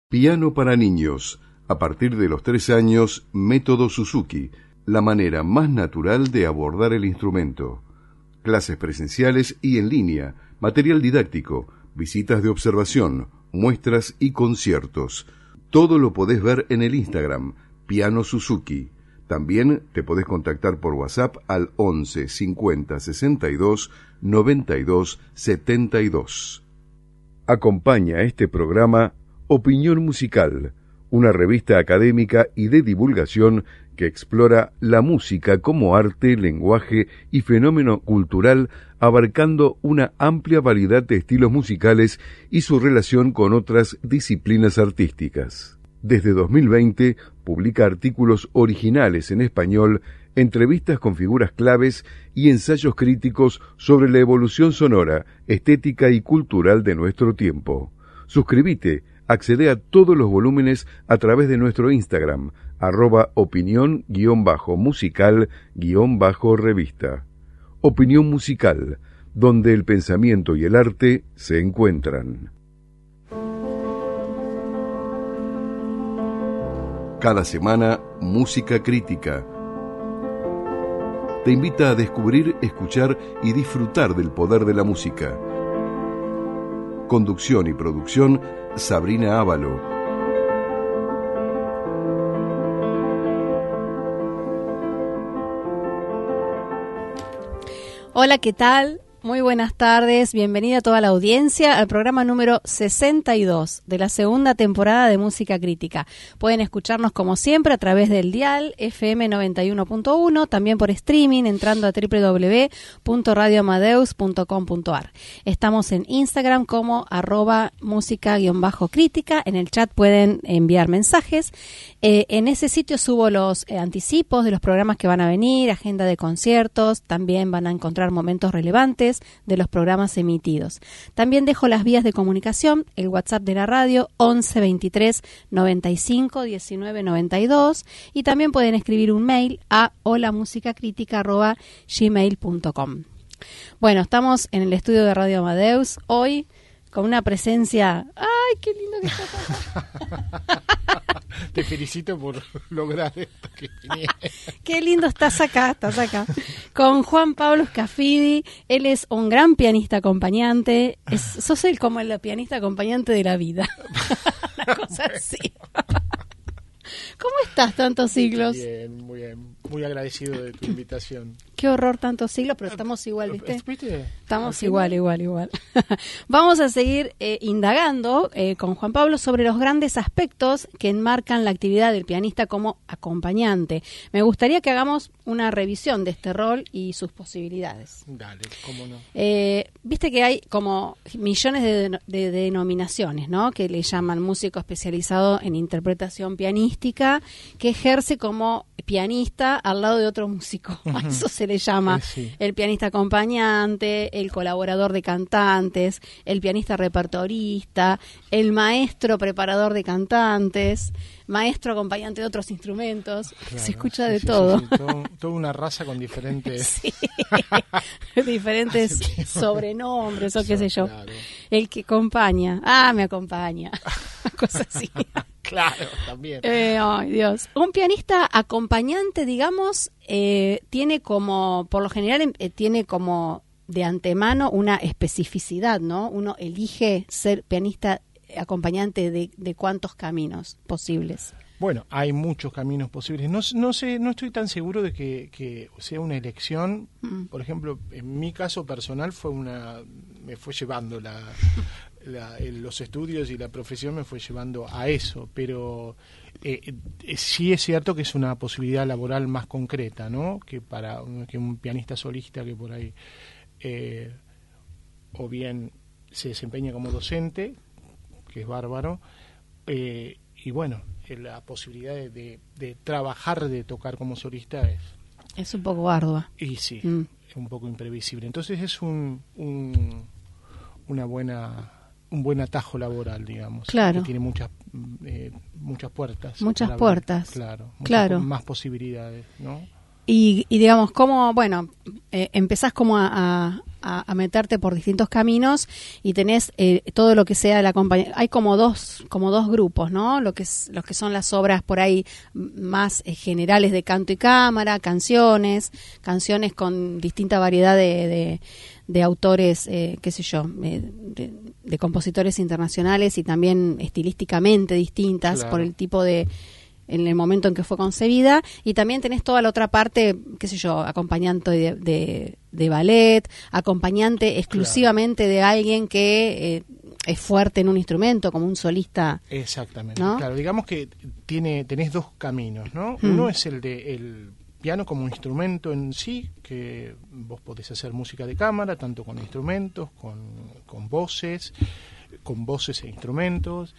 Piano para niños. A partir de los 3 años, método Suzuki, la manera más natural de abordar el instrumento. Clases presenciales y en línea, material didáctico, visitas de observación, muestras y conciertos. Todo lo podés ver en el Instagram, Piano Suzuki. También te podés contactar por WhatsApp al 11 50 62 92 72. Acompaña este programa Opinión Musical, una revista académica y de divulgación que explora la música como arte, lenguaje y fenómeno cultural, abarcando una amplia variedad de estilos musicales y su relación con otras disciplinas artísticas. Desde 2020 publica artículos originales en español, entrevistas con figuras claves y ensayos críticos sobre la evolución sonora, estética y cultural de nuestro tiempo. Suscríbete. Accede a todos los volúmenes a través de nuestro Instagram, @opinión_musical_revista. Opinión Musical, donde el pensamiento y el arte se encuentran. Cada semana, música crítica. Te invita a descubrir, escuchar y disfrutar del poder de la música. Conducción y producción, Sabrina Ávalo. Hola, ¿qué tal? Muy buenas tardes, bienvenida a toda la audiencia al programa número 62 de la segunda temporada de Música Crítica. Pueden escucharnos como siempre a través del dial FM 91.1, también por streaming entrando a www.radioamadeus.com.ar. Estamos en Instagram como @música_crítica, en el chat pueden enviar mensajes. En ese sitio subo los anticipos de los programas que van a venir, agenda de conciertos, también van a encontrar momentos relevantes de los programas emitidos. También dejo las vías de comunicación, el WhatsApp de la radio 11 23 95 19 92 y también pueden escribir un mail a holamusicacritica@gmail.com. Bueno, estamos en el estudio de Radio Amadeus hoy con una presencia... ¡Ay, qué lindo que estás acá! Te felicito por lograr esto que tenía. Qué lindo estás acá. Con Juan Pablo Scafidi. Él es un gran pianista acompañante. Sos como el pianista acompañante de la vida. Una cosa así. ¿Cómo estás tantos siglos? Muy bien. Muy agradecido de tu invitación. Qué horror tantos siglos, pero estamos igual, ¿viste? ¿Viste? Estamos igual. Vamos a seguir indagando con Juan Pablo sobre los grandes aspectos que enmarcan la actividad del pianista como acompañante. Me gustaría que hagamos una revisión de este rol y sus posibilidades. Dale, cómo no. Viste que hay como millones de denominaciones, ¿no? Que le llaman músico especializado en interpretación pianística, que ejerce como pianista al lado de otro músico. A eso se le llama el pianista acompañante, el colaborador de cantantes, el pianista repertorista, el maestro preparador de cantantes, maestro acompañante de otros instrumentos. Claro, se escucha de todo. Toda una raza con diferentes diferentes sobrenombres o qué sé yo. Claro. El que acompaña. Me acompaña. Cosas así. Claro, también. Ay, Dios. Un pianista acompañante, digamos, tiene como, por lo general, tiene como de antemano una especificidad, ¿no? Uno elige ser pianista acompañante de cuántos caminos posibles. Bueno, hay muchos caminos posibles. No sé, no estoy tan seguro de que sea una elección. Por ejemplo, en mi caso personal me fue llevando los estudios y la profesión me fue llevando a eso, pero sí es cierto que es una posibilidad laboral más concreta, ¿no? Que para que un pianista solista que por ahí o bien se desempeña como docente, que es bárbaro, y bueno, la posibilidad de trabajar, de tocar como solista es un poco ardua. Y sí, es un poco imprevisible. Entonces es un buen atajo laboral, digamos. Claro. Que tiene muchas puertas. Muchas puertas. Claro. Más posibilidades, ¿no? Y digamos, ¿cómo, empezás como a a meterte por distintos caminos y tenés todo lo que sea el acompañamiento. Hay como dos grupos, ¿no? Los que son las obras por ahí más generales de canto y cámara, canciones con distinta variedad de autores, qué sé yo, de compositores internacionales y también estilísticamente distintas, claro, por el tipo en el momento en que fue concebida, y también tenés toda la otra parte, qué sé yo, acompañante de ballet, acompañante exclusivamente, claro, de alguien que es fuerte en un instrumento, como un solista. Exactamente, ¿no? Claro, digamos que tenés dos caminos, ¿no? Uno es el piano como instrumento en sí, que vos podés hacer música de cámara, tanto con instrumentos, con voces e instrumentos.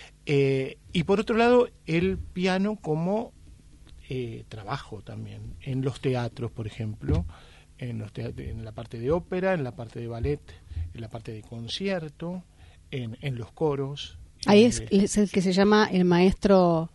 Y por otro lado, el piano como trabajo también, en los teatros, por ejemplo, en la parte de ópera, en la parte de ballet, en la parte de concierto, en los coros. Ahí es el que se llama el maestro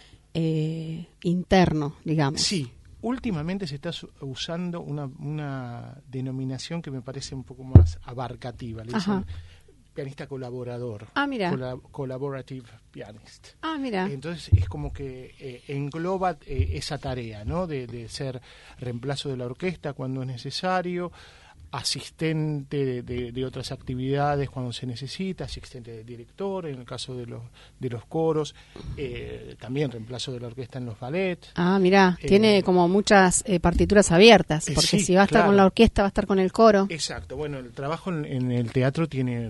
interno, digamos. Sí. Últimamente se está usando una denominación que me parece un poco más abarcativa. Le dicen pianista colaborador. Ah, mira. Collaborative pianist. Ah, mira. Entonces es como que engloba esa tarea, ¿no? De ser reemplazo de la orquesta cuando es necesario, asistente de otras actividades cuando se necesita, asistente del director en el caso de los coros, también reemplazo de la orquesta en los ballets. Ah, mira, tiene como muchas partituras abiertas, porque sí, si va a estar, claro, con la orquesta, va a estar con el coro. Exacto, bueno, el trabajo en el teatro tiene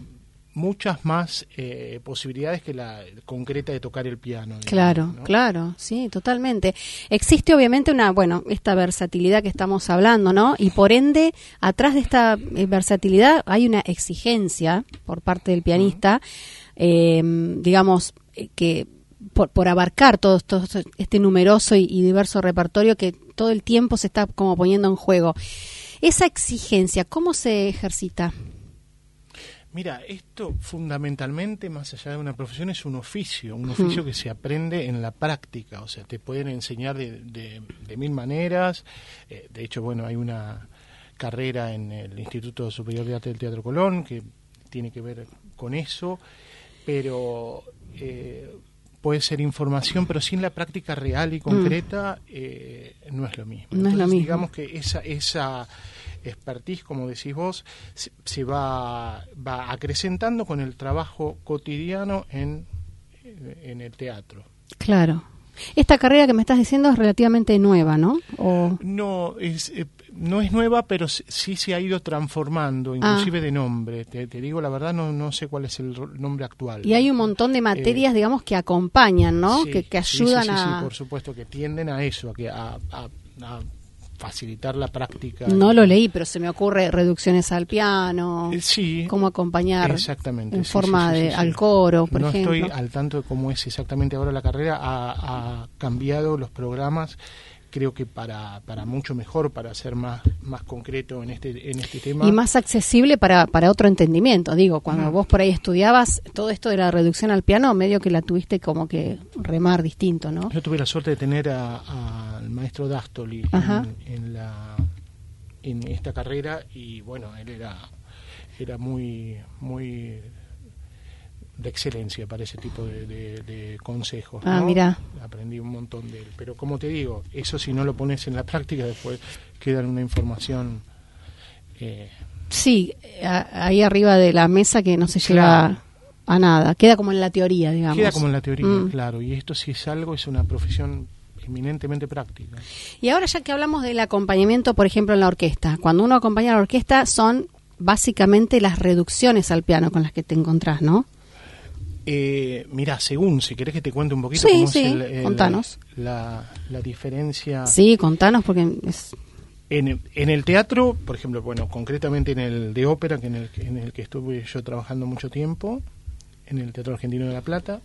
muchas más posibilidades que la concreta de tocar el piano. Digamos, claro, ¿no? Claro, sí, totalmente. Existe obviamente esta versatilidad que estamos hablando, ¿no? Y por ende, atrás de esta versatilidad hay una exigencia por parte del pianista, digamos, que por abarcar todo este numeroso y diverso repertorio que todo el tiempo se está como poniendo en juego. Esa exigencia, ¿cómo se ejercita? Mira, esto fundamentalmente, más allá de una profesión, es un oficio que se aprende en la práctica, o sea, te pueden enseñar de mil maneras. De hecho, bueno, hay una carrera en el Instituto Superior de Arte del Teatro Colón que tiene que ver con eso, pero puede ser información, pero sin la práctica real y concreta no es lo mismo. No es lo mismo. Digamos que esa expertise, como decís vos, se va acrecentando con el trabajo cotidiano en el teatro. Claro. Esta carrera que me estás diciendo es relativamente nueva, ¿no? No es nueva, pero sí se ha ido transformando, inclusive de nombre. Te digo la verdad, no sé cuál es el nombre actual. Y hay un montón de materias, digamos, que acompañan, ¿no? Sí, que ayudan sí, a... Sí, por supuesto, que tienden a eso, a facilitar la práctica. No lo leí, pero se me ocurre reducciones al piano, sí, cómo acompañar exactamente, en forma al coro, por ejemplo. No estoy al tanto de cómo es exactamente ahora la carrera, ha cambiado los programas, creo que para mucho mejor, para ser más concreto en este tema. Y más accesible para otro entendimiento. Digo, cuando vos por ahí estudiabas todo esto de la reducción al piano, medio que la tuviste como que remar distinto, ¿no? Yo tuve la suerte de tener al maestro Dastoli en esta carrera, y bueno, él era muy de excelencia para ese tipo de consejos, ¿no? Mira. Aprendí un montón de él, pero como te digo, eso si no lo pones en la práctica después queda en una información sí, ahí arriba de la mesa que no se llega a nada, queda como en la teoría, digamos. Queda como en la teoría, claro, y esto si es algo, es una profesión eminentemente práctica. Y ahora ya que hablamos del acompañamiento, por ejemplo, en la orquesta, cuando uno acompaña a la orquesta son básicamente las reducciones al piano con las que te encontrás, ¿no? Mira, si querés que te cuente un poquito cómo es contanos. La diferencia. Sí, contanos porque es... En el teatro, por ejemplo, bueno, concretamente en el de ópera, en el que estuve yo trabajando mucho tiempo, en el Teatro Argentino de La Plata,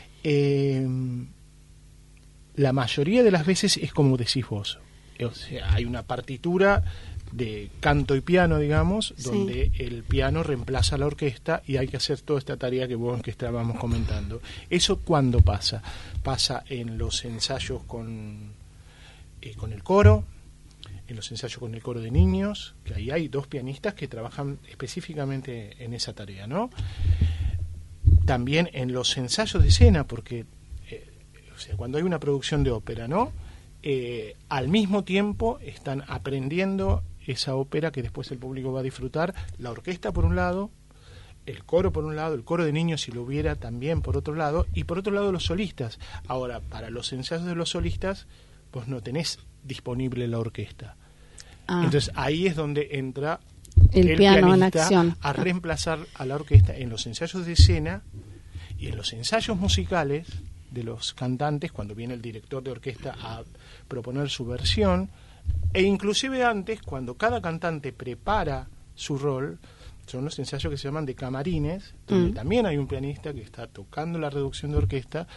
la mayoría de las veces es como decís vos. O sea, hay una partitura de canto y piano, digamos, donde el piano reemplaza a la orquesta y hay que hacer toda esta tarea que estábamos comentando. ¿Eso cuándo pasa? Pasa en los ensayos con el coro, en los ensayos con el coro de niños, que ahí hay 2 pianistas que trabajan específicamente en esa tarea, ¿no? También en los ensayos de escena, porque o sea, cuando hay una producción de ópera, ¿no? Al mismo tiempo están aprendiendo esa ópera que después el público va a disfrutar, la orquesta por un lado, el coro por un lado, el coro de niños si lo hubiera también por otro lado, y por otro lado los solistas. Ahora, para los ensayos de los solistas, pues no tenés disponible la orquesta. Entonces ahí es donde entra el piano en pianista acción a reemplazar a la orquesta en los ensayos de escena y en los ensayos musicales de los cantantes, cuando viene el director de orquesta a proponer su versión, e inclusive antes, cuando cada cantante prepara su rol. Son los ensayos que se llaman de camarines, donde también hay un pianista que está tocando la reducción de orquesta,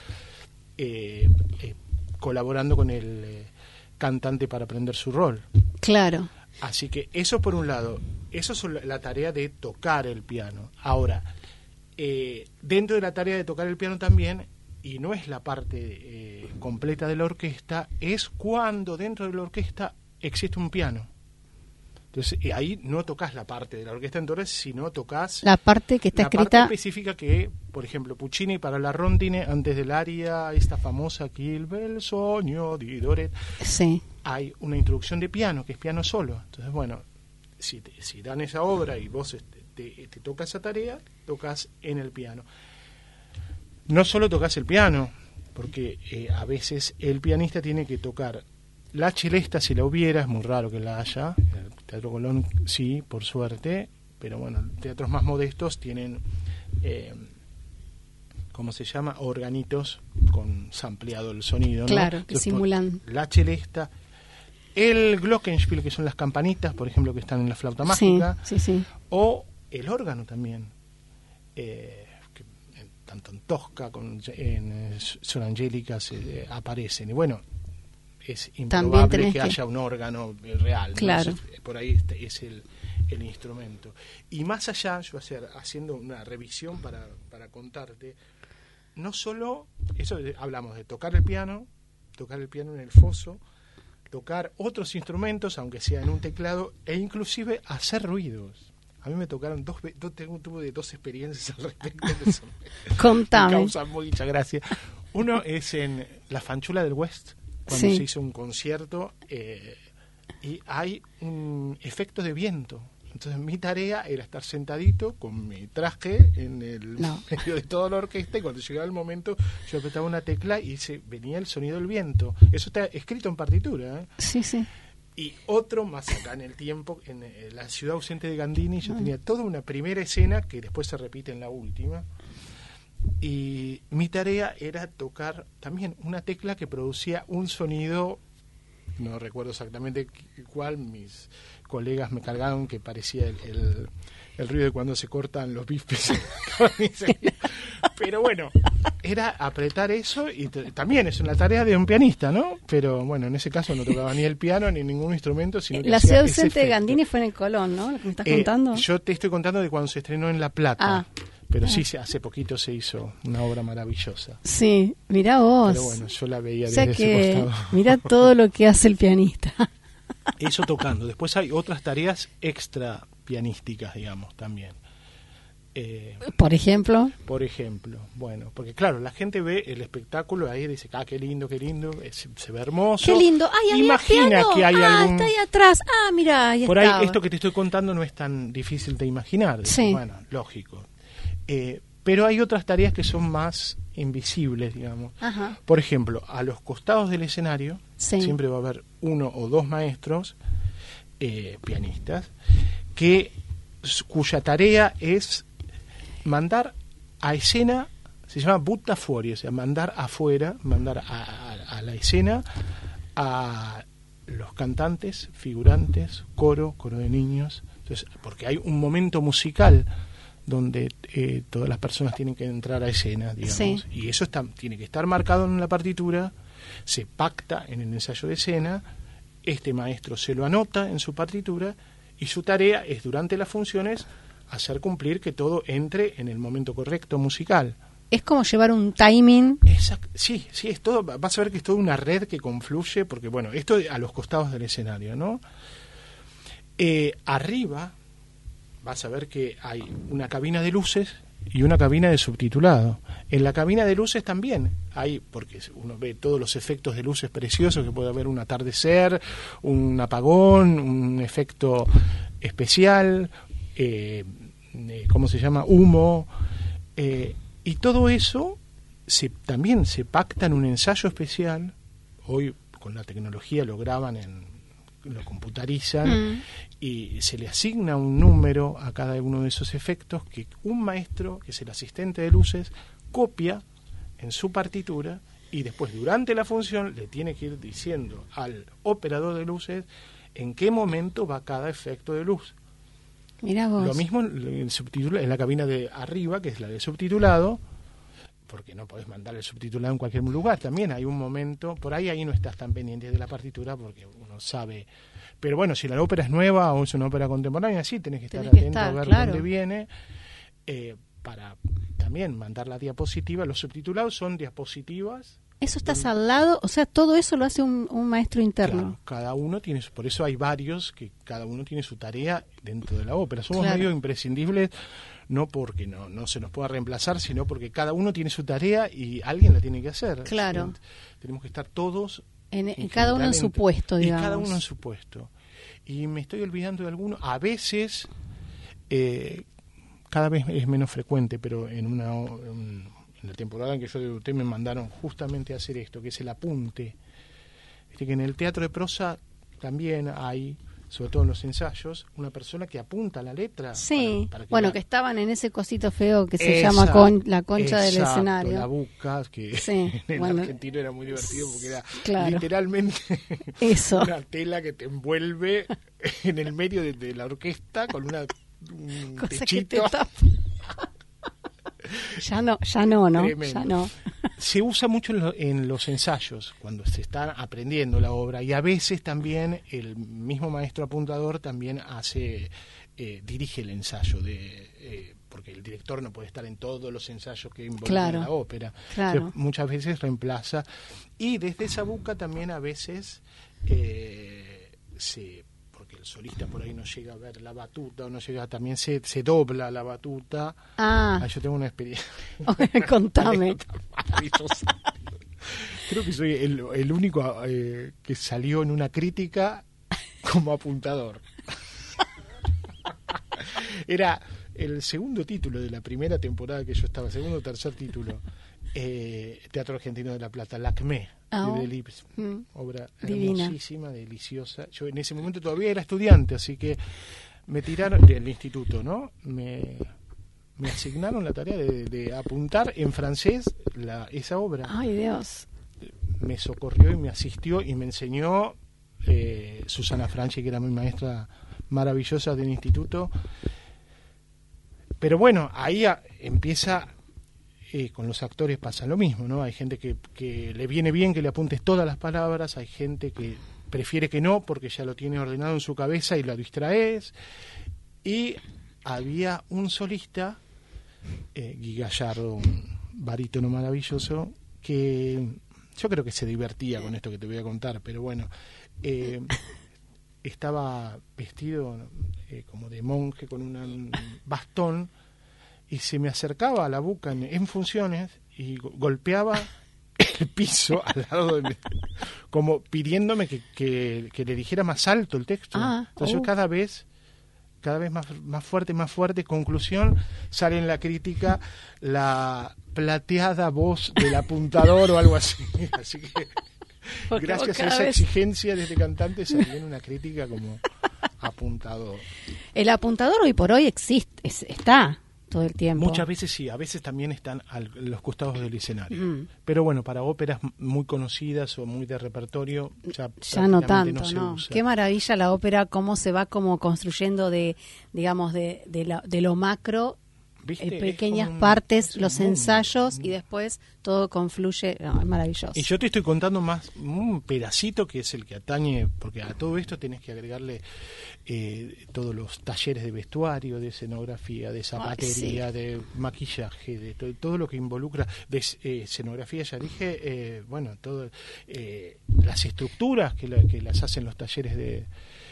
colaborando con el cantante para aprender su rol. Claro. Así que eso por un lado, eso es la tarea de tocar el piano. Ahora, dentro de la tarea de tocar el piano también, y no es la parte completa de la orquesta, es cuando dentro de la orquesta existe un piano. Entonces, ahí no tocas la parte de la orquesta entera, sino tocas la parte que está la escrita. parte específica que, por ejemplo, Puccini para la Rondine, antes del aria, esta famosa Chi il bel sogno di Doret, Sí. hay una introducción de piano, que es piano solo. Entonces, bueno, si dan esa obra y vos te toca esa tarea, tocas en el piano. No solo tocas el piano, porque a veces el pianista tiene que tocar la celesta, si la hubiera, es muy raro que la haya. El Teatro Colón sí, por suerte, pero bueno, teatros más modestos tienen, ¿cómo se llama? Organitos con sampleado el sonido, ¿no? Claro, que entonces, simulan. La celesta, el glockenspiel, que son las campanitas, por ejemplo, que están en la flauta mágica, Sí. o el órgano también, que tanto en Tosca como en Sor Angélica aparecen. Y bueno, es improbable que haya un órgano real, ¿no? Claro. Entonces, por ahí es el instrumento. Y más allá, yo haciendo una revisión para contarte, no solo eso, hablamos de tocar el piano en el foso, tocar otros instrumentos, aunque sea en un teclado, e inclusive hacer ruidos. A mí me tocaron tuve 2 experiencias al respecto que son, Contame. me causan mucha gracia. Uno es en La Fanchula del West, cuando se hizo un concierto y hay efectos de viento. Entonces mi tarea era estar sentadito con mi traje en el medio de toda la orquesta, y cuando llegaba el momento yo apretaba una tecla y venía el sonido del viento. Eso está escrito en partitura, ¿eh? Sí. Y otro más acá en el tiempo, en La ciudad ausente de Gandini, yo tenía toda una primera escena que después se repite en la última. Y mi tarea era tocar también una tecla que producía un sonido, no recuerdo exactamente cuál, mis colegas me cargaron que parecía el ruido de cuando se cortan los bifes. Pero bueno, era apretar eso, y también es una tarea de un pianista, ¿no? Pero bueno, en ese caso no tocaba ni el piano ni ningún instrumento, sino que La hacía ciudad ese ausente de efecto. Gandini fue en el Colón, ¿no? Lo que me estás contando. Yo te estoy contando de cuando se estrenó en La Plata. Pero sí, hace poquito se hizo una obra maravillosa. Sí, mirá vos. Pero bueno, yo la veía O sea desde ese costado. mirá todo lo que hace el pianista. Eso tocando. Después hay otras tareas extra pianísticas, digamos, también. Por ejemplo, bueno, porque claro, la gente ve el espectáculo ahí y dice, qué lindo, se ve hermoso. qué lindo. Ay, había imagina piano. que hay algún... está ahí atrás. Mirá, ahí Por estaba. ahí esto que te estoy contando no es tan difícil de imaginar. Sí. Bueno, lógico. Pero hay otras tareas que son más invisibles, digamos. Ajá. Por ejemplo, a los costados del escenario siempre va a haber 1 o 2 maestros pianistas cuya tarea es mandar a escena, se llama butta fuori, o sea, mandar afuera, mandar a la escena a los cantantes, figurantes, coro de niños. Entonces, porque hay un momento musical donde todas las personas tienen que entrar a escena, digamos, y eso tiene que estar marcado en la partitura, se pacta en el ensayo de escena, este maestro se lo anota en su partitura, y su tarea es durante las funciones hacer cumplir que todo entre en el momento correcto musical. es como llevar un timing. Sí, es todo, vas a ver que es toda una red que confluye, porque bueno, esto a los costados del escenario, ¿no? Arriba vas a ver que hay una cabina de luces y una cabina de subtitulado. En la cabina de luces también hay, porque uno ve todos los efectos de luces preciosos, que puede haber un atardecer, un apagón, un efecto especial, ¿cómo se llama? Humo, y todo eso también se pacta en un ensayo especial. Hoy con la tecnología lo graban, lo computarizan, y se le asigna un número a cada uno de esos efectos que un maestro, que es el asistente de luces, copia en su partitura, y después durante la función le tiene que ir diciendo al operador de luces en qué momento va cada efecto de luz. Mirá vos. Lo mismo en la cabina de arriba, que es la de subtitulado, porque no podés mandar el subtitulado en cualquier lugar. También hay un momento, por ahí no estás tan pendiente de la partitura, porque uno sabe. Pero bueno, si la ópera es nueva o es una ópera contemporánea, sí tenés que estar atento a ver dónde viene, para también mandar la diapositiva. Los subtitulados son diapositivas. Eso estás al lado, o sea, todo eso lo hace un maestro interno. Claro, cada uno tiene por eso hay varios que cada uno tiene su tarea dentro de la ópera. Somos medio imprescindibles, no porque no se nos pueda reemplazar, sino porque cada uno tiene su tarea y alguien la tiene que hacer. Claro. Tenemos que estar todos en cada uno en su puesto, digamos. Y cada uno en su puesto. Y me estoy olvidando de alguno. A veces, cada vez es menos frecuente, pero en la temporada en que yo debuté me mandaron justamente a hacer esto, que es el apunte. Viste que en el teatro de prosa también hay, sobre todo en los ensayos, una persona que apunta la letra. Sí, para que que estaban en ese cosito feo que se llama la concha del escenario. La buca, que sí, en el argentino era muy divertido porque era literalmente eso. Una tela que te envuelve en el medio de la orquesta con un techito. Ya no. Tremendo. Ya no. Se usa mucho en los ensayos, cuando se está aprendiendo la obra, y a veces también el mismo maestro apuntador también dirige el ensayo, porque el director no puede estar en todos los ensayos que involucran la ópera. Claro. Entonces, muchas veces reemplaza, y desde esa buca también a veces porque el solista por ahí no llega a ver la batuta, o no llega, también se dobla la batuta. Yo tengo una experiencia. Contame. Creo que soy el único que salió en una crítica como apuntador. Era el segundo título de la primera temporada que yo estaba, segundo o tercer título. Teatro Argentino de La Plata, Lacmé, de Delibes, obra divina, hermosísima, deliciosa. Yo en ese momento todavía era estudiante, así que me tiraron del instituto, ¿no? Me asignaron la tarea de apuntar en francés esa obra. ¡Ay, Dios! Me socorrió y me asistió y me enseñó Susana Franchi, que era mi maestra maravillosa del instituto. Pero bueno, ahí empieza... con los actores pasa lo mismo, ¿no? Hay gente que le viene bien que le apuntes todas las palabras, hay gente que prefiere que no porque ya lo tiene ordenado en su cabeza y lo distraes. Y había un solista, Guy Gallardo, un barítono maravilloso, que yo creo que se divertía con esto que te voy a contar, pero bueno, estaba vestido como de monje con un bastón, y se me acercaba a la buca en funciones y golpeaba el piso al lado de mí, como pidiéndome que le dijera más alto el texto. Entonces yo cada vez más fuerte, conclusión, sale en la crítica la plateada voz del apuntador o algo así. Así que porque gracias a esa exigencia de este cantante salió en una crítica como apuntador. El apuntador hoy por hoy está todo el tiempo. Muchas veces sí, a veces también están a los costados del escenario. Pero bueno, para óperas muy conocidas o muy de repertorio, ya no tanto, se usa. Qué maravilla la ópera, cómo se va como construyendo de lo macro ¿viste? pequeñas partes, los ensayos, y después todo confluye. No, es maravilloso. Y yo te estoy contando más un pedacito que es el que atañe, porque a todo esto tenés que agregarle todos los talleres de vestuario, de escenografía, de zapatería, de maquillaje, de todo lo que involucra, de escenografía, ya dije, bueno, todo, las estructuras que las hacen los talleres de...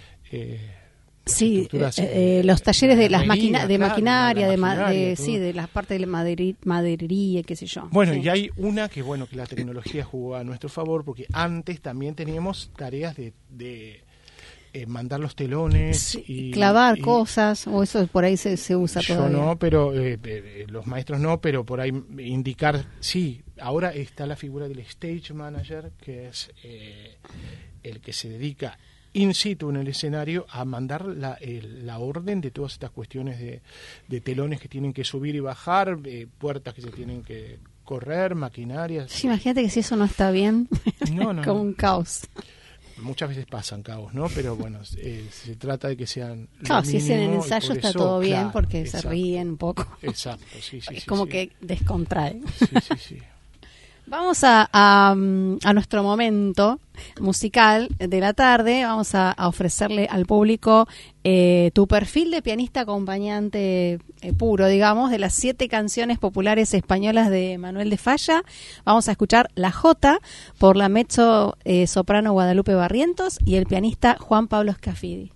sí, los talleres de las maquinaria, sí, de las partes de maderería, qué sé yo. Bueno, sí. Y hay una que bueno, que la tecnología jugó a nuestro favor, porque antes también teníamos tareas de mandar los telones, sí, y clavar cosas, o eso por ahí se usa todavía. Yo no, pero los maestros no, pero por ahí indicar, sí, ahora está la figura del stage manager, que es el que se dedica in situ en el escenario a mandar la orden de todas estas cuestiones de telones que tienen que subir y bajar, puertas que se tienen que correr, maquinarias. Sí, imagínate que si eso no está bien, no, como un caos. Muchas veces pasan caos, ¿no? Pero bueno, se trata de que sean... Claro, si es en el ensayo está todo bien, porque exacto, se ríen un poco. Exacto, sí. Es como que descontrae. Sí. Vamos a nuestro momento musical de la tarde. Vamos a ofrecerle al público tu perfil de pianista acompañante puro, digamos, de las 7 canciones populares españolas de Manuel de Falla. Vamos a escuchar La Jota por la mezzo soprano Guadalupe Barrientos y el pianista Juan Pablo Scafidi.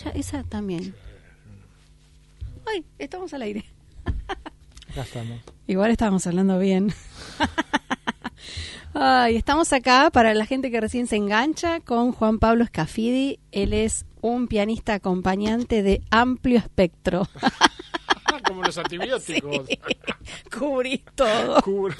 esa también. Ay, estamos al aire. Acá estamos. Igual estábamos hablando bien. Ay, estamos acá para la gente que recién se engancha con Juan Pablo Scafidi. Él es un pianista acompañante de amplio espectro. Como los antibióticos. Sí, cubrís todo. Cubro.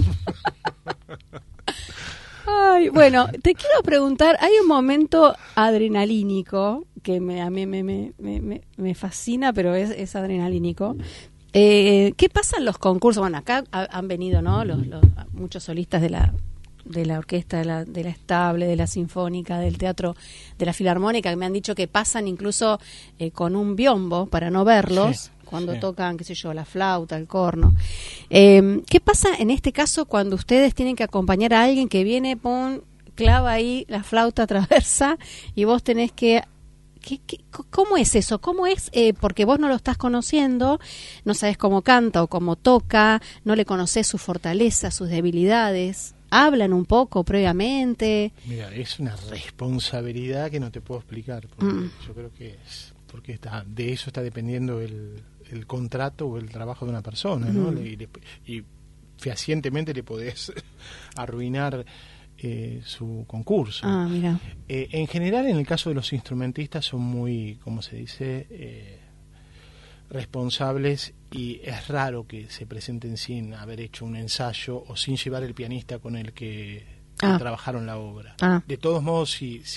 Ay, bueno, te quiero preguntar, hay un momento adrenalínico que a mí me fascina, pero es adrenalínico. ¿Qué pasa en los concursos? Bueno, acá han venido, ¿no? Muchos solistas de la orquesta, de la estable, de la sinfónica, del teatro, de la filarmónica, que me han dicho que pasan incluso con un biombo para no verlos. Sí. Cuando tocan, qué sé yo, la flauta, el corno. ¿Qué pasa en este caso cuando ustedes tienen que acompañar a alguien que viene, clava ahí la flauta traversa y vos tenés que... ¿Cómo es eso? ¿Cómo es? Porque vos no lo estás conociendo, no sabes cómo canta o cómo toca, no le conocés sus fortalezas, sus debilidades. ¿Hablan un poco previamente? Mira, es una responsabilidad que no te puedo explicar. Porque yo creo que es... Porque de eso está dependiendo el contrato o el trabajo de una persona, ¿no? Y fehacientemente le podés arruinar su concurso. Mira. En general, en el caso de los instrumentistas, son muy, ¿cómo se dice?, responsables, y es raro que se presenten sin haber hecho un ensayo o sin llevar el pianista con el que trabajaron la obra. De todos modos,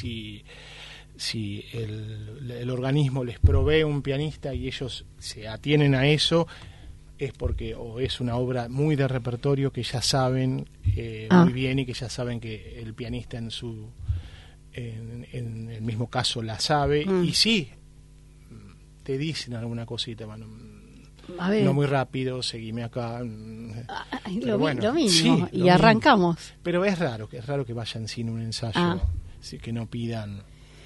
si el organismo les provee un pianista y ellos se atienen a eso, es porque o es una obra muy de repertorio que ya saben muy bien, y que ya saben que el pianista en el mismo caso la sabe, y sí te dicen alguna cosita, bueno, no muy rápido, seguime acá. Lo mismo, sí, y arrancamos. Mismo. Pero es raro que vayan sin un ensayo, que no pidan.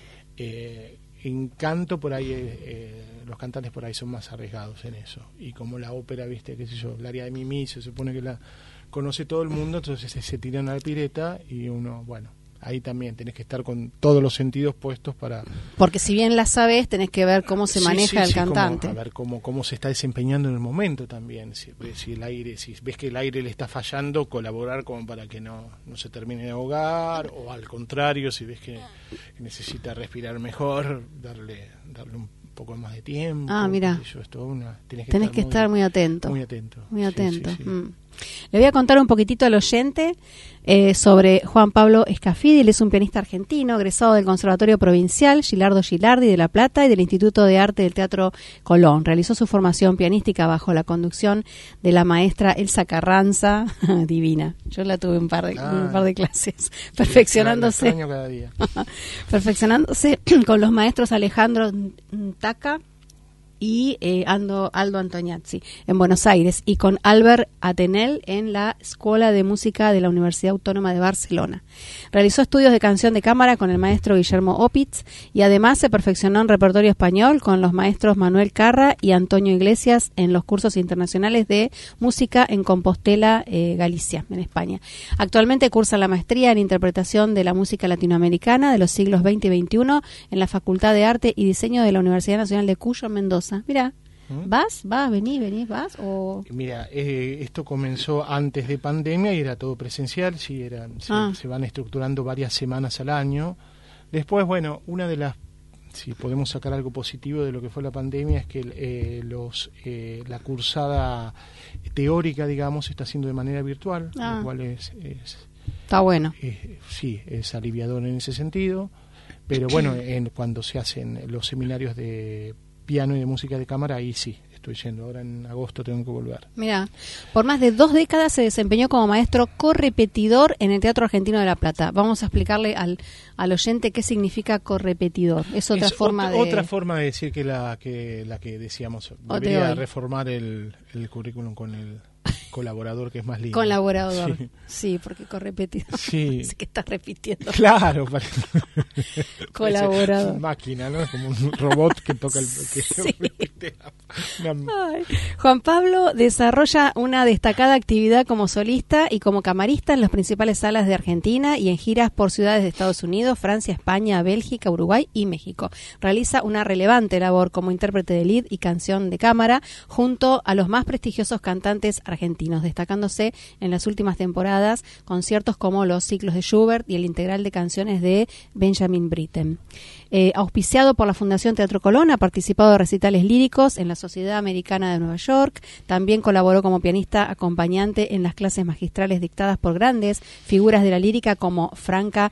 En canto por ahí los cantantes por ahí son más arriesgados en eso, y como la ópera, viste, qué sé yo, el área de Mimi se supone que la conoce todo el mundo, entonces se tiran a la pileta y uno, bueno, ahí también tenés que estar con todos los sentidos puestos para... Porque si bien la sabes, tenés que ver cómo se maneja el cantante. A ver cómo se está desempeñando en el momento también. Si ves que el aire le está fallando, colaborar como para que no se termine de ahogar, o al contrario, si ves que necesita respirar mejor, darle un poco más de tiempo. Mira. Tenés que estar muy atento. Muy atento. Muy atento. Sí. Le voy a contar un poquitito al oyente sobre Juan Pablo Scafidi. Él es un pianista argentino, egresado del Conservatorio Provincial Gilardo Gilardi de La Plata y del Instituto de Arte del Teatro Colón. Realizó su formación pianística bajo la conducción de la maestra Elsa Carranza, divina. Yo la tuve un par de clases, perfeccionándose. Cada día. Perfeccionándose con los maestros Alejandro Taca y Aldo Antoniazzi en Buenos Aires, y con Albert Atenel en la Escuela de Música de la Universidad Autónoma de Barcelona. Realizó estudios de canción de cámara con el maestro Guillermo Opitz, y además se perfeccionó en repertorio español con los maestros Manuel Carra y Antonio Iglesias en los cursos internacionales de música en Compostela, Galicia, en España. Actualmente cursa la maestría en interpretación de la música latinoamericana de los siglos XX y XXI en la Facultad de Arte y Diseño de la Universidad Nacional de Cuyo, en Mendoza. Mira, ¿Venís? O... Mira, esto comenzó antes de pandemia y era todo presencial, se van estructurando varias semanas al año. Después, bueno, si podemos sacar algo positivo de lo que fue la pandemia, es que la cursada teórica, digamos, se está haciendo de manera virtual, lo cual está bueno. Sí, es aliviador en ese sentido, pero bueno, cuando se hacen los seminarios de piano y de música de cámara, ahí sí, estoy yendo. Ahora en agosto tengo que volver. Mira, por más de 2 décadas se desempeñó como maestro correpetidor en el Teatro Argentino de La Plata. Vamos a explicarle al oyente qué significa correpetidor. Es otra forma de decir que la que decíamos. Debería reformar el currículum con el colaborador, que es más lindo. Colaborador, sí, porque correpetido. Sí. Así que estás repitiendo. Claro, Colaborador. Es máquina, ¿no? Es como un robot que toca el... Que Sí. repite Ay. Juan Pablo desarrolla una destacada actividad como solista y como camarista en las principales salas de Argentina y en giras por ciudades de Estados Unidos, Francia, España, Bélgica, Uruguay y México. Realiza una relevante labor como intérprete de lead y canción de cámara junto a los más prestigiosos cantantes argentinos, destacándose en las últimas temporadas conciertos como los ciclos de Schubert y el integral de canciones de Benjamin Britten. Auspiciado por la Fundación Teatro Colón, ha participado de recitales líricos en la Sociedad Americana de Nueva York. También colaboró como pianista acompañante en las clases magistrales dictadas por grandes figuras de la lírica como Franca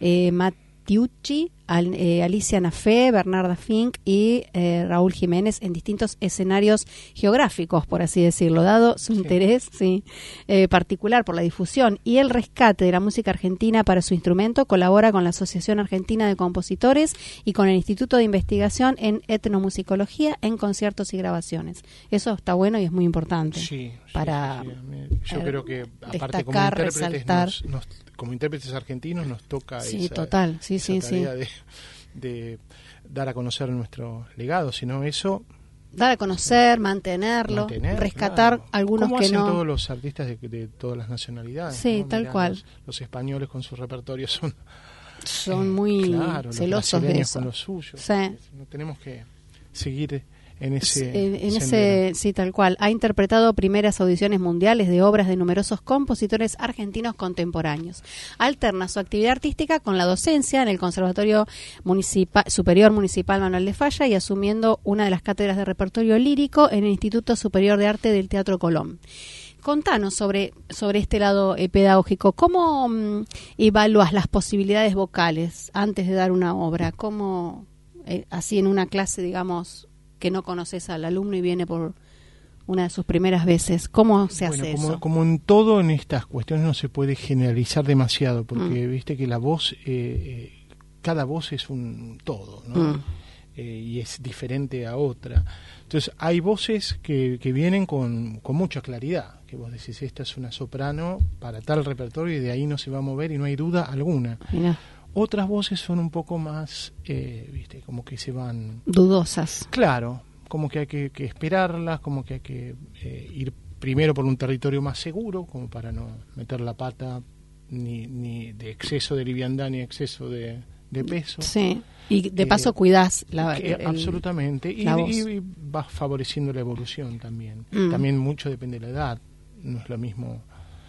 Mattiucci, Alicia Nafé, Bernarda Fink y Raúl Jiménez en distintos escenarios geográficos, por así decirlo, dado su interés particular por la difusión y el rescate de la música argentina para su instrumento. Colabora con la Asociación Argentina de Compositores y con el Instituto de Investigación en Etnomusicología en conciertos y grabaciones. Eso está bueno y es muy importante. Para yo creo que aparte destacar, resaltar. Como intérpretes argentinos nos toca esa tarea de dar a conocer nuestro legado, sino eso... Dar a conocer, mantenerlo, rescatar algunos como que hacen no... todos los artistas de todas las nacionalidades. Sí, ¿no? tal Mirá, cual. Los españoles con su repertorio son muy celosos de eso. Con los suyos. Sí. No tenemos que seguir en ese sí, tal cual. Ha interpretado primeras audiciones mundiales de obras de numerosos compositores argentinos contemporáneos. Alterna su actividad artística con la docencia en el Conservatorio Superior Municipal Manuel de Falla y asumiendo una de las cátedras de repertorio lírico en el Instituto Superior de Arte del Teatro Colón. Contanos sobre este lado pedagógico. ¿Cómo evalúas las posibilidades vocales antes de dar una obra? ¿Cómo, así en una clase, digamos, que no conoces al alumno y viene por una de sus primeras veces? ¿Cómo se hace eso? Como en todo en estas cuestiones no se puede generalizar demasiado, porque viste que la voz, cada voz es un todo, ¿no? Y es diferente a otra. Entonces hay voces que vienen con mucha claridad, que vos decís, esta es una soprano para tal repertorio y de ahí no se va a mover y no hay duda alguna. Mirá. Otras voces son un poco más, viste, como que se van... Dudosas. Claro, como que hay que esperarlas, como que hay que ir primero por un territorio más seguro, como para no meter la pata ni de exceso de liviandad ni exceso de peso. Sí, y de paso cuidás absolutamente, y vas favoreciendo la evolución también. También mucho depende de la edad, no es lo mismo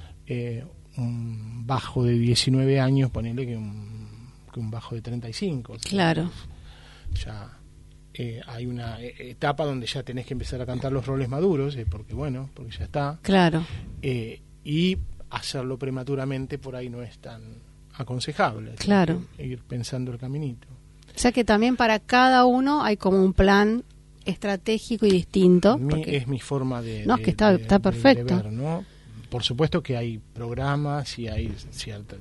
un bajo de 19 años, ponerle que un bajo de 35. Claro. Ya hay una etapa donde ya tenés que empezar a cantar los roles maduros, porque ya está. Claro. Y hacerlo prematuramente por ahí no es tan aconsejable. Claro. Ir pensando el caminito. O sea que también para cada uno hay como un plan estratégico y distinto. Es mi forma de... No, es que está perfecto. De ver, ¿no? Por supuesto que hay programas y hay cierta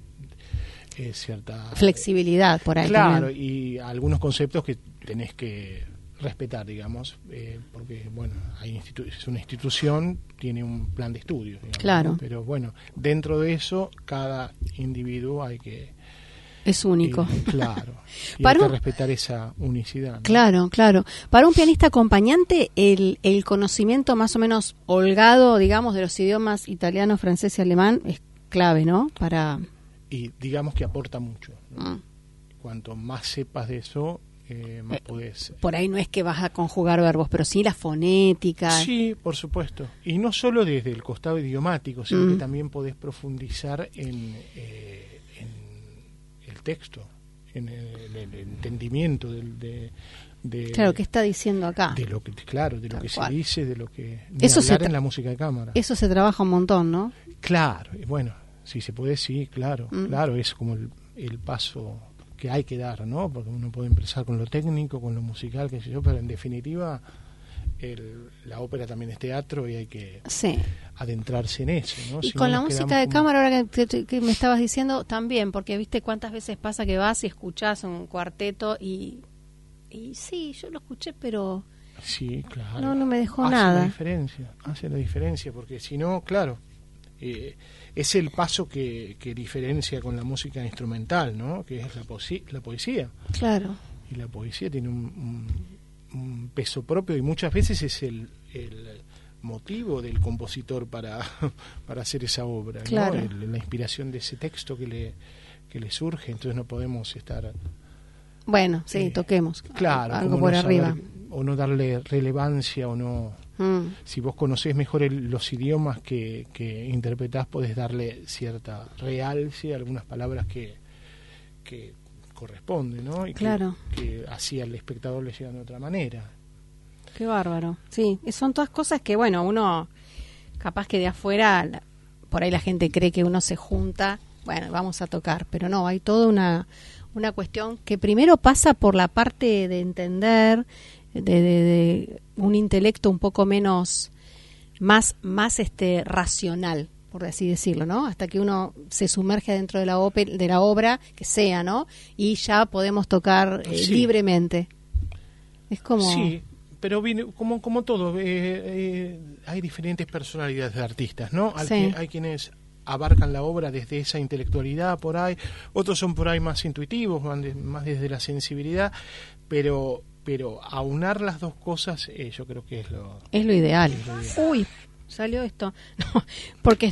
flexibilidad por ahí. Claro, también. Y algunos conceptos que tenés que respetar, digamos, porque, es una institución, tiene un plan de estudio, digamos, claro. ¿no? Pero dentro de eso, cada individuo hay que... Es único. Claro. Y hay que respetar esa unicidad, ¿no? Claro. Para un pianista acompañante, el conocimiento más o menos holgado, digamos, de los idiomas italiano, francés y alemán es clave, ¿no? Y digamos que aporta mucho, ¿no? Cuanto más sepas de eso, más podés... Por ahí no es que vas a conjugar verbos, pero sí la fonética. Sí, por supuesto. Y no solo desde el costado idiomático, sino que también podés profundizar en el texto, en el entendimiento de claro, ¿qué está diciendo acá? De lo que se dice, de lo que... Eso en la música de cámara. Eso se trabaja un montón, ¿no? Claro, si se puede, sí, claro. Claro, es como el paso que hay que dar, ¿no? Porque uno puede empezar con lo técnico, con lo musical, qué sé yo, pero en definitiva la ópera también es teatro y hay que adentrarse en eso, ¿no? Y con la música de cámara, ahora que me estabas diciendo, también, porque viste cuántas veces pasa que vas y escuchás un cuarteto y sí, yo lo escuché, pero Sí, claro. No me dejó hace nada. Hace la diferencia, porque si no, claro, es el paso que diferencia con la música instrumental, ¿no? Que es la poesía. Claro. Y la poesía tiene un peso propio y muchas veces es el motivo del compositor para hacer esa obra, claro. ¿no? La inspiración de ese texto que le surge, entonces no podemos estar... Bueno, sí, toquemos. Claro, algo por no arriba. Saber, o no darle relevancia, o no... Si vos conocés mejor los idiomas que interpretás, podés darle cierta realce a algunas palabras que corresponden, ¿no? Y claro. que así al espectador le llegan de otra manera. Qué bárbaro. Sí, son todas cosas que, bueno, uno capaz que de afuera, por ahí la gente cree que uno se junta, bueno, vamos a tocar, pero no, hay toda una cuestión que primero pasa por la parte de entender, de un intelecto un poco menos, más racional, por así decirlo, ¿no? Hasta que uno se sumerge dentro de la obra que sea, ¿no? Y ya podemos tocar sí. libremente. Es como... Sí, pero viene como todo, hay diferentes personalidades de artistas, ¿no? Sí. Hay quienes abarcan la obra desde esa intelectualidad por ahí, otros son por ahí más intuitivos, más desde la sensibilidad, pero aunar las dos cosas yo creo que es lo ideal. Uy, salió esto. No, porque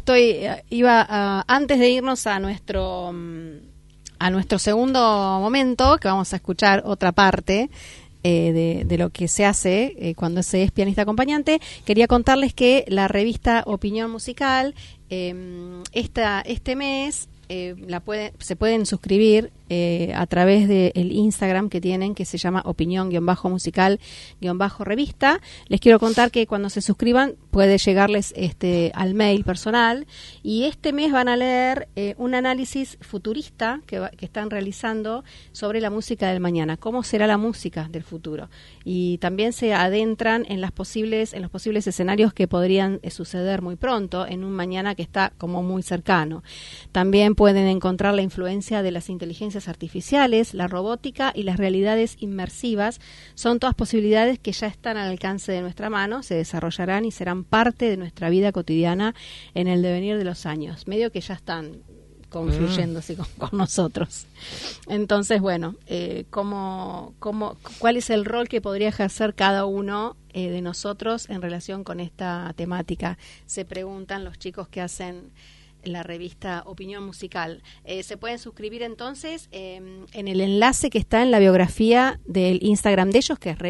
antes de irnos a nuestro segundo momento, que vamos a escuchar otra parte de lo que se hace cuando se es pianista acompañante, quería contarles que la revista Opinión Musical este mes se pueden suscribir a través del Instagram que tienen, que se llama opinión-musical-revista. Les quiero contar que cuando se suscriban puede llegarles al mail personal, y este mes van a leer un análisis futurista que están realizando sobre la música del mañana, cómo será la música del futuro, y también se adentran en los posibles escenarios que podrían suceder muy pronto, en un mañana que está como muy cercano. También pueden encontrar la influencia de las inteligencias artificiales, la robótica y las realidades inmersivas. Son todas posibilidades que ya están al alcance de nuestra mano, se desarrollarán y serán parte de nuestra vida cotidiana en el devenir de los años. Medio que ya están confluyéndose con nosotros. Entonces, bueno, ¿cuál es el rol que podría ejercer cada uno de nosotros en relación con esta temática? Se preguntan los chicos que hacen la revista Opinión Musical. Se pueden suscribir entonces en el enlace que está en la biografía del Instagram de ellos, que es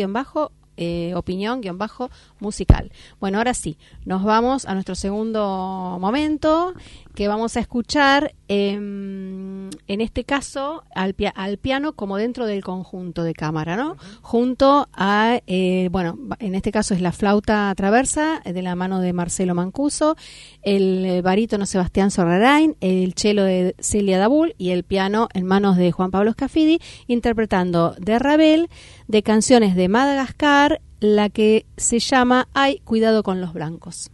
revista-opinión-musical. Bueno, ahora sí, nos vamos a nuestro segundo momento, que vamos a escuchar en este caso al piano como dentro del conjunto de cámara, ¿no? Junto a, en este caso es la flauta traversa de la mano de Marcelo Mancuso, el barítono Sebastián Sorrarain, el cello de Celia Dabul y el piano en manos de Juan Pablo Scafidi, interpretando de Ravel, de canciones de Madagascar, la que se llama Ay, cuidado con los blancos.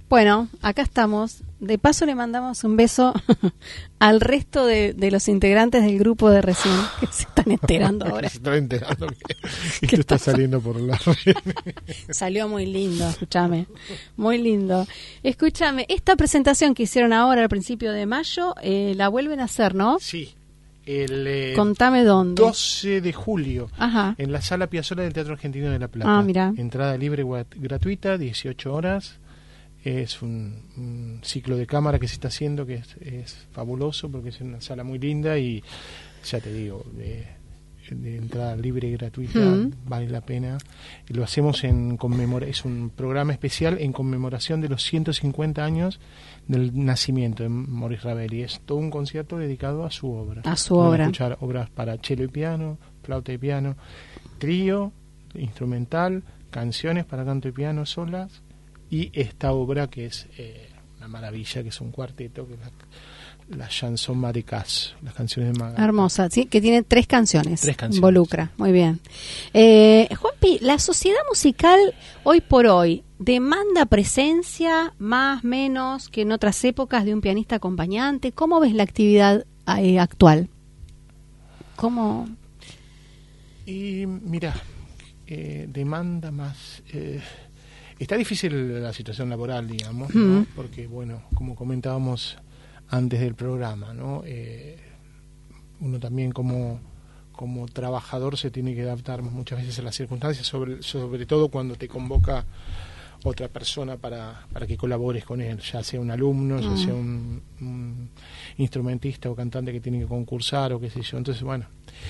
Bueno, acá estamos. De paso le mandamos un beso al resto de los integrantes del grupo de recién que se están enterando ahora. Se están enterando que esto está saliendo por la red. Salió muy lindo, escúchame. Muy lindo. Escúchame, esta presentación que hicieron ahora al principio de mayo, la vuelven a hacer, ¿no? Sí. Contame dónde. 12 de julio. Ajá. En la Sala Piazzolla del Teatro Argentino de La Plata. Mira. Entrada libre gratuita, 18 horas. Es un ciclo de cámara que se está haciendo que es fabuloso porque es una sala muy linda y ya te digo, de entrada libre y gratuita, vale la pena. Y lo hacemos es un programa especial en conmemoración de los 150 años del nacimiento de Maurice Ravel, y es todo un concierto dedicado a su obra. A su obra. Escuchar obras para cello y piano, flauta y piano, trío, instrumental, canciones para canto y piano solas, y esta obra que es una maravilla, que es un cuarteto, que es la chanson Maricas, las canciones de Maga. Hermosa, sí, que tiene 3 canciones. 3 canciones. Involucra, muy bien. Juanpi, la sociedad musical hoy por hoy demanda presencia más, menos que en otras épocas de un pianista acompañante. ¿Cómo ves la actividad actual? ¿Cómo? Y mira, demanda más... está difícil la situación laboral, digamos, ¿no? Porque, bueno, como comentábamos antes del programa, ¿no? Uno también como trabajador se tiene que adaptar muchas veces a las circunstancias, sobre todo cuando te convoca otra persona para que colabores con él, ya sea un alumno, ya sea un instrumentista o cantante que tiene que concursar o qué sé yo. Entonces, bueno,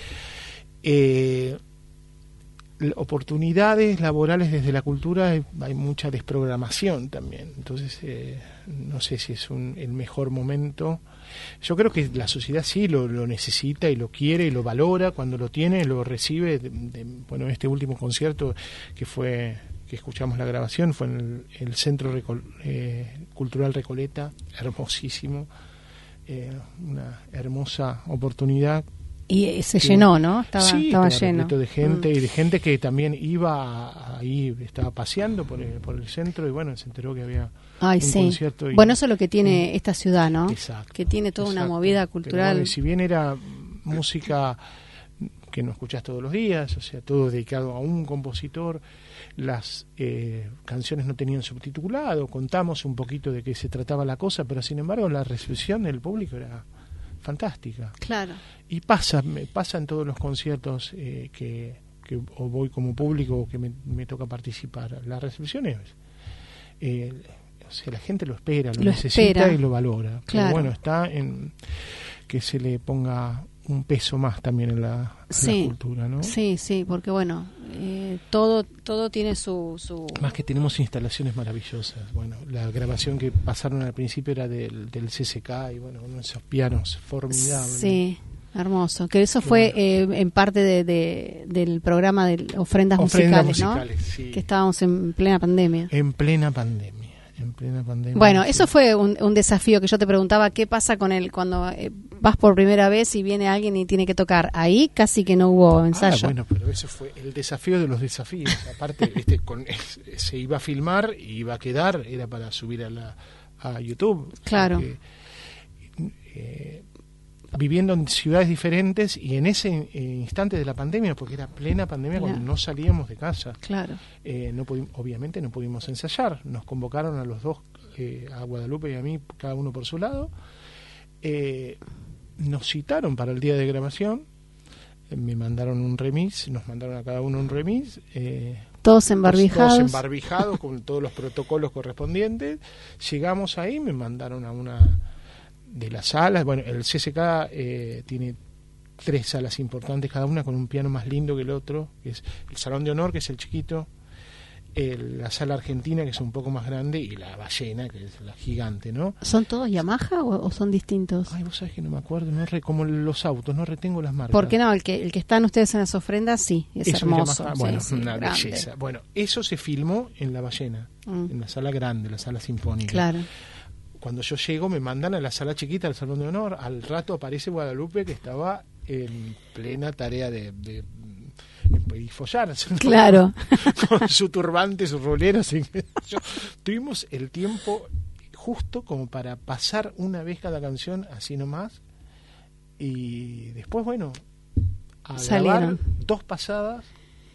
oportunidades laborales desde la cultura hay mucha desprogramación también, entonces no sé si es el mejor momento. Yo creo que la sociedad sí lo necesita y lo quiere y lo valora cuando lo tiene, lo recibe. Bueno, este último concierto que escuchamos la grabación fue en el Centro Cultural Recoleta, hermosísimo, una hermosa oportunidad. Y se llenó, ¿no? Estaba lleno. De gente y de gente que también iba ahí, estaba paseando por el centro y bueno, se enteró que había un concierto. Bueno, eso es lo que tiene esta ciudad, ¿no? Exacto. Que tiene toda una movida cultural. Pero bueno, si bien era música que no escuchás todos los días, o sea, todo dedicado a un compositor, las canciones no tenían subtitulado, contamos un poquito de qué se trataba la cosa, pero sin embargo la recepción del público era fantástica. Claro. Y pasa en todos los conciertos que o voy como público o que me toca participar. La recepción es, o sea, la gente lo espera, lo necesita y lo valora. Claro. Pero bueno, está en que se le ponga un peso más también en la cultura, ¿no? Sí, porque bueno, todo tiene su... Más que tenemos instalaciones maravillosas. Bueno, la grabación que pasaron al principio era del CCK y bueno, uno de esos pianos formidables. Sí, hermoso. Que eso fue en parte del programa de Ofrendas Musicales, ¿no? Sí. Que estábamos en plena pandemia. En plena pandemia. Bueno, eso fue un desafío que yo te preguntaba, ¿qué pasa con él cuando vas por primera vez y viene alguien y tiene que tocar? Ahí casi que no hubo ensayo. Bueno, pero ese fue el desafío de los desafíos. Aparte, se iba a filmar y iba a quedar, era para subir a YouTube. Claro. Porque, viviendo en ciudades diferentes y en ese instante de la pandemia, porque era plena pandemia cuando no salíamos de casa. Claro. Obviamente no pudimos ensayar. Nos convocaron a los dos, a Guadalupe y a mí, cada uno por su lado. Nos citaron para el día de grabación. Me mandaron un remix, nos mandaron a cada uno un remix. Todos embarbijados. Todos embarbijados con todos los protocolos correspondientes. Llegamos ahí, me mandaron a una de las salas. Bueno, el CCK tiene 3 salas importantes, cada una con un piano más lindo que el otro, que es el Salón de Honor, que es el chiquito, la Sala Argentina, que es un poco más grande, y la Ballena, que es la gigante, ¿no? ¿Son todos Yamaha o son distintos? Ay, vos sabés que no me acuerdo, como los autos, no retengo las marcas. ¿Por qué no? El que están ustedes en las ofrendas, sí, es hermoso. Bueno, sí, una grande. belleza. Bueno, eso se filmó en la Ballena, en la sala grande, la sala sinfónica. Claro. Cuando yo llego me mandan a la sala chiquita, al Salón de Honor. Al rato aparece Guadalupe, que estaba en plena tarea de y follarse, ¿no? Claro. Con su turbante, sus roleros. Tuvimos el tiempo justo como para pasar una vez cada canción así nomás, y después, bueno, a grabar 2 pasadas,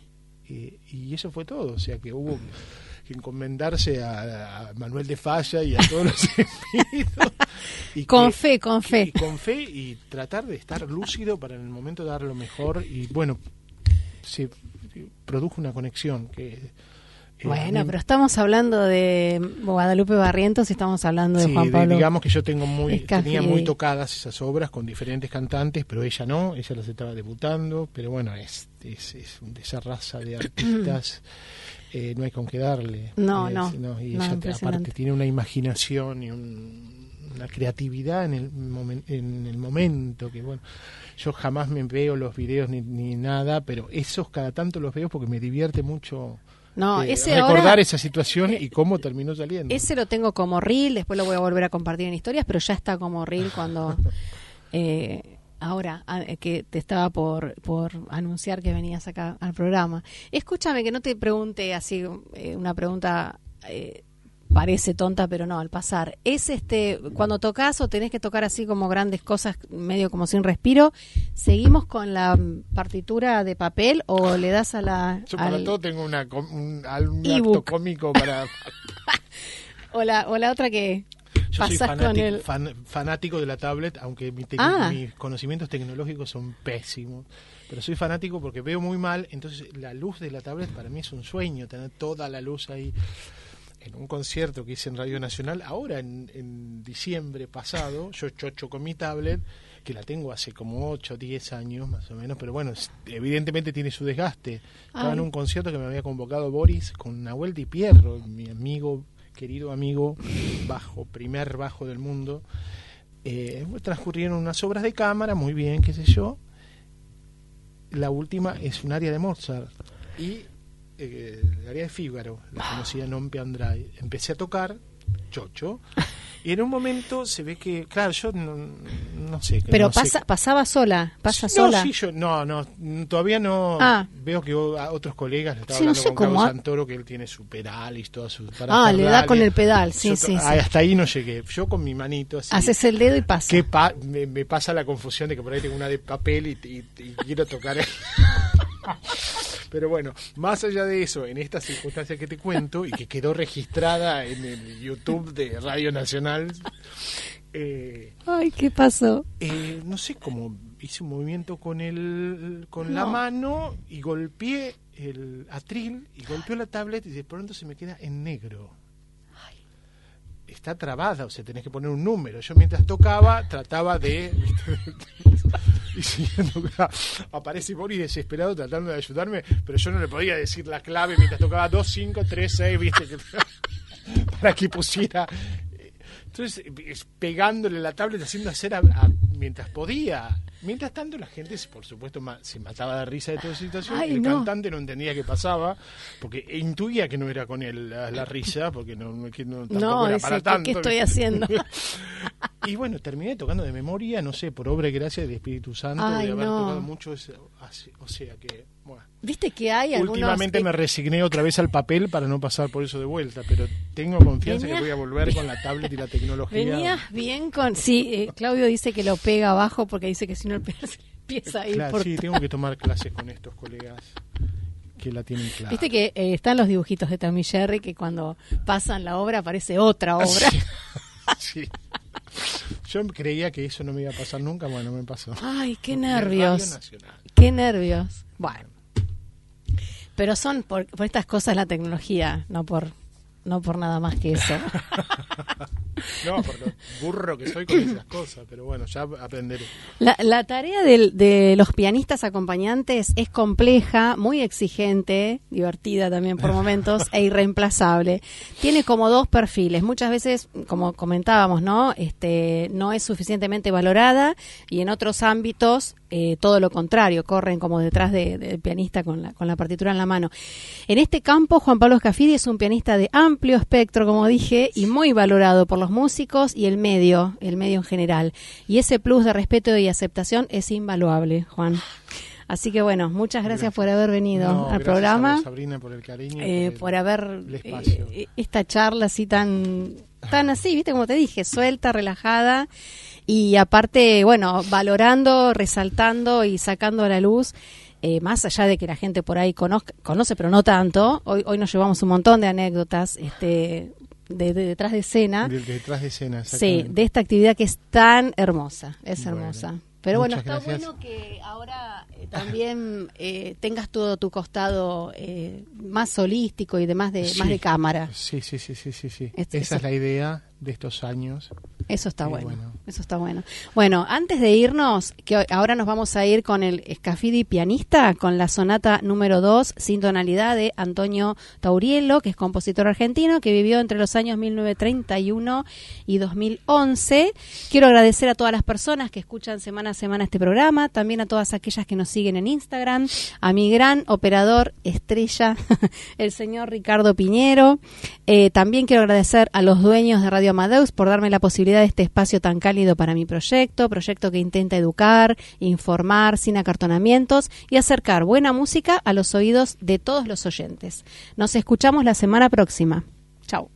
y eso fue todo. O sea que hubo que encomendarse a Manuel de Falla y a todos los espíritus. Con fe. Y con fe, y tratar de estar lúcido para en el momento dar lo mejor. Y bueno, se produjo una conexión que... Bueno, pero estamos hablando de Guadalupe Barrientos y estamos hablando de Juan Pablo. Digamos que yo tenía muy tocadas esas obras con diferentes cantantes, pero ella no, ella las estaba debutando. Pero bueno, es de esa raza de artistas, no hay con qué darle. No, y ella aparte tiene una imaginación y una creatividad en el momento que, bueno, yo jamás me veo los videos ni nada, pero esos cada tanto los veo porque me divierte mucho. Recordar ahora, esa situación y cómo terminó saliendo. Ese lo tengo como reel, después lo voy a volver a compartir en historias, pero ya está como reel cuando... ahora, que te estaba por anunciar que venías acá al programa. Escúchame, que no te pregunte así una pregunta... parece tonta, pero no, al pasar. ¿Es cuando tocas o tenés que tocar así como grandes cosas, medio como sin respiro, seguimos con la partitura de papel o le das a la... Yo para todo tengo un acto cómico para... o la otra que... Yo soy fanático de la tablet, aunque mis conocimientos tecnológicos son pésimos. Pero soy fanático porque veo muy mal, entonces la luz de la tablet para mí es un sueño, tener toda la luz ahí. En un concierto que hice en Radio Nacional, ahora en diciembre pasado, yo chocho con mi tablet, que la tengo hace como 8 o 10 años más o menos, pero bueno, evidentemente tiene su desgaste. Estaba en un concierto que me había convocado Boris con Nahuel Di Pierro, mi amigo, querido amigo, primer bajo del mundo. Transcurrieron unas obras de cámara, muy bien, qué sé yo. La última es un aria de Mozart, y el área de Fígaro, la conocida Non più andrai. Empecé a tocar chocho y en un momento se ve que, claro, yo no sé. Pero pasaba sola, sola. Sí, yo todavía no. Veo que a otros colegas le estaba hablando con Carlos Santoro, que él tiene su pedal y todas sus... le da con el pedal, sí. Hasta ahí no llegué. Yo con mi manito así. Haces el dedo y pasa. Me pasa la confusión de que por ahí tengo una de papel y quiero tocar. Pero bueno, más allá de eso, en estas circunstancias que te cuento y que quedó registrada en el YouTube de Radio Nacional. Ay, ¿qué pasó? No sé cómo hice un movimiento con la mano y golpeé el atril y golpeó la tablet y de pronto se me queda en negro. Está trabada, o sea, tenés que poner un número. Yo mientras tocaba trataba de... y siguiendo, aparece Boris desesperado tratando de ayudarme, pero yo no le podía decir la clave mientras tocaba 2, 5, 3, 6, ¿viste? Para que pusiera... Entonces, pegándole la tablet, haciendo hacer mientras podía. Mientras tanto, la gente, por supuesto, se mataba de risa de toda esa situación. Cantante no entendía qué pasaba, porque intuía que no era con él la risa, porque tampoco era para tanto. ¿Qué estoy haciendo? Y bueno, terminé tocando de memoria, no sé, por obra y gracia del Espíritu Santo, de haber tocado mucho. O sea que, bueno. Viste que hay últimamente me resigné otra vez al papel para no pasar por eso de vuelta, pero tengo confianza que voy a volver con la tablet y la tecnología. Venías bien con... Sí, Claudio dice que lo pega abajo porque dice que si no el pega se empieza a ir claro, sí, tengo que tomar clases con estos colegas que la tienen clara. Viste que están los dibujitos de Tom y Jerry que cuando pasan la obra aparece otra obra. Sí. Yo creía que eso no me iba a pasar nunca, bueno, me pasó. Ay, qué nervios. Qué nervios. Bueno. Pero son por estas cosas la tecnología, no por nada más que eso. No, por lo burro que soy con esas cosas, pero bueno, ya aprenderé. La tarea de los pianistas acompañantes es compleja, muy exigente, divertida también por momentos, e irreemplazable. Tiene como 2 perfiles. Muchas veces, como comentábamos, no es suficientemente valorada, y en otros ámbitos todo lo contrario, corren como detrás del pianista con la partitura en la mano. En este campo, Juan Pablo Scafidi es un pianista de amplio espectro, como dije, y muy valorado por los músicos y el medio en general. Y ese plus de respeto y aceptación es invaluable, Juan. Así que bueno, muchas gracias por haber venido al programa. Gracias a Sabrina por el cariño, por haber esta charla así tan así, viste, como te dije, suelta, relajada y aparte, bueno, valorando, resaltando y sacando a la luz. Más allá de que la gente por ahí conoce, pero no tanto, hoy nos llevamos un montón de anécdotas de detrás de escena. Detrás de escena, sí, de esta actividad que es tan hermosa, hermosa. Pero bueno, está gracias. Bueno que ahora también tengas todo tu costado más holístico y demás más de cámara. Sí. Esa es la idea de estos años. Eso está bueno. Eso está bueno. Bueno, antes de irnos, que ahora nos vamos a ir con el Scafidi pianista, con la sonata número 2, sin tonalidad, de Antonio Tauriello, que es compositor argentino, que vivió entre los años 1931 y 2011. Quiero agradecer a todas las personas que escuchan semana a semana este programa, también a todas aquellas que nos siguen en Instagram, a mi gran operador estrella, el señor Ricardo Piñero. También quiero agradecer a los dueños de Radio Amadeus por darme la posibilidad de este espacio tan cálido para mi proyecto que intenta educar, informar sin acartonamientos y acercar buena música a los oídos de todos los oyentes. Nos escuchamos la semana próxima. Chau.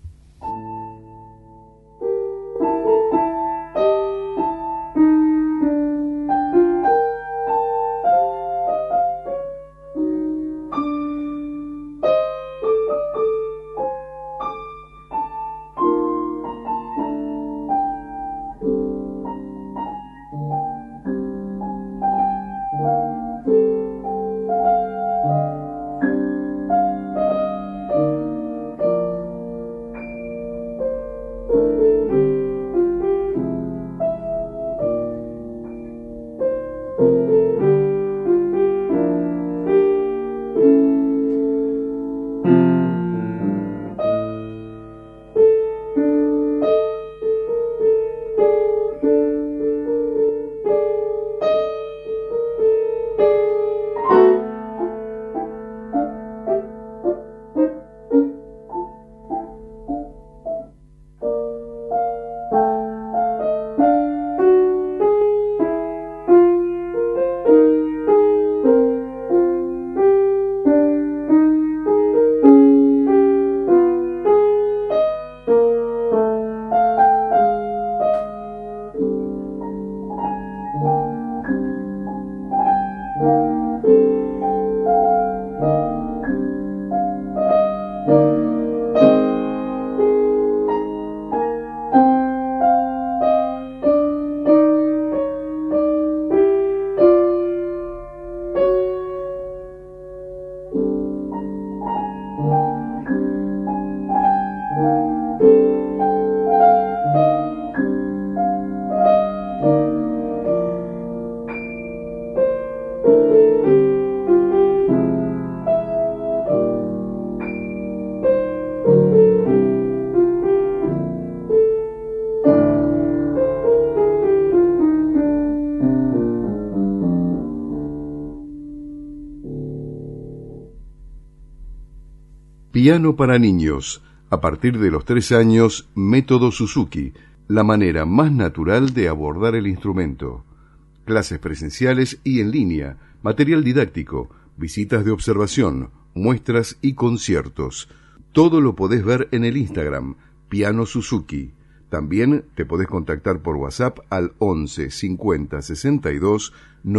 Piano para niños, a partir de los 3 años, método Suzuki, la manera más natural de abordar el instrumento. Clases presenciales y en línea, material didáctico, visitas de observación, muestras y conciertos. Todo lo podés ver en el Instagram, Piano Suzuki. También te podés contactar por WhatsApp al 11 50 62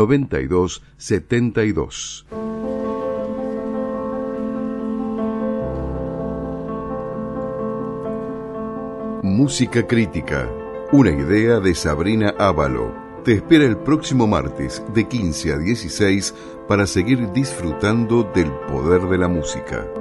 92 72. Música crítica, una idea de Sabrina Ávalo. Te espera el próximo martes de 15 a 16 para seguir disfrutando del poder de la música.